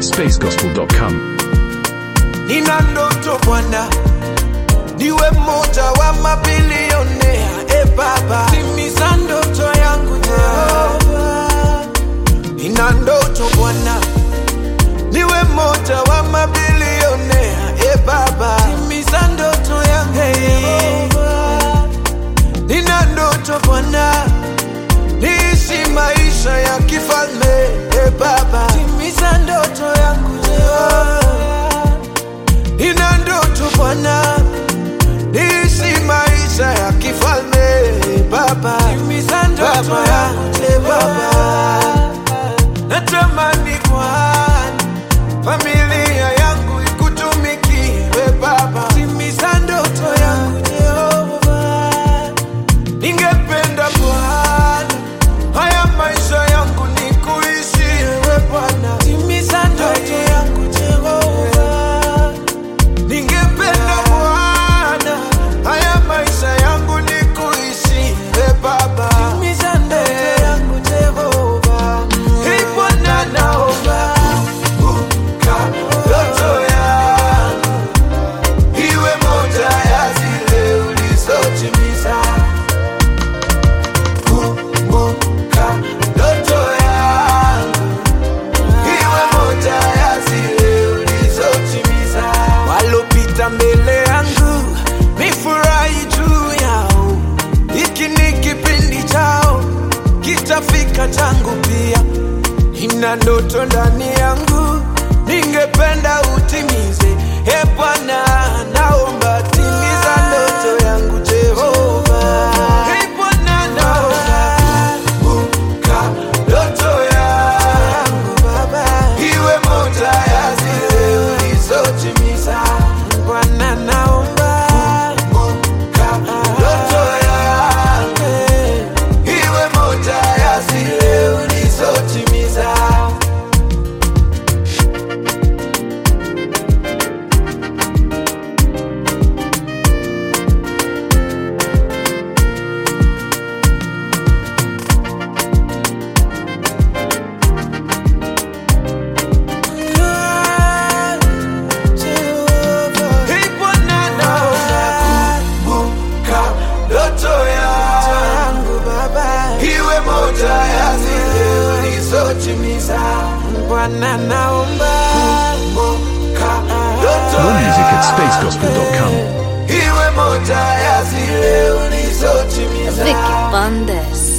at spacegospel.com. Nina ndoto Bwana, niwe mmoja wa mabilionea. Baba, timiza ndoto yangu Jehova. Nina ndoto Bwana, niwe mmoja wa mabilionea. Baba, timiza ndoto yangu Jehova. Nina ndoto Bwana, niishi maisha ya kifalme. Baba, timiza ndoto yangu Jehova. Nina ndoto Bwana, niishi maisha ya kifalme. Baba, timiza ndoto yangu Jehova. Natamani Bwana, familia yangu ikutumikie. Baba, timiza ndoto yangu Jehova. Ningependa Bwana, haya maisha yangu nikuishi. Bwana, timiza ndoto yangu Jehova. Ningependa Bwana, haya maisha yangu nikuishi. Baba, timiza ndoto yangu Jehova. Hey Bwana, naomba ndoto yangu iwe moja ya zile ulizotimiza. Kumbuka ndoto yangu iwe moja ya zile ulizotimiza. Walopita mbele yangu nifurahi juu yao, hiki ni kipindi chao, kitafika changu pia. Nina ndoto ndani yangu, ningependa utimize. Bwana, naomba timiza ndoto yangu Jehova. Bwana, naomba ndoto yangu Baba iwe moja ya zile ulizotimiza. Bwana, naomba ndoto yangu iwe moja ya zile ulizotimiza. Hey Bwana, naomba ndoto yangu Baba iwe moja ya zile ulizotimiza. Bwana, naomba ndoto More music at spacegospel.com. iwe moja ya zile ulizotimiza. Vicky Bandes.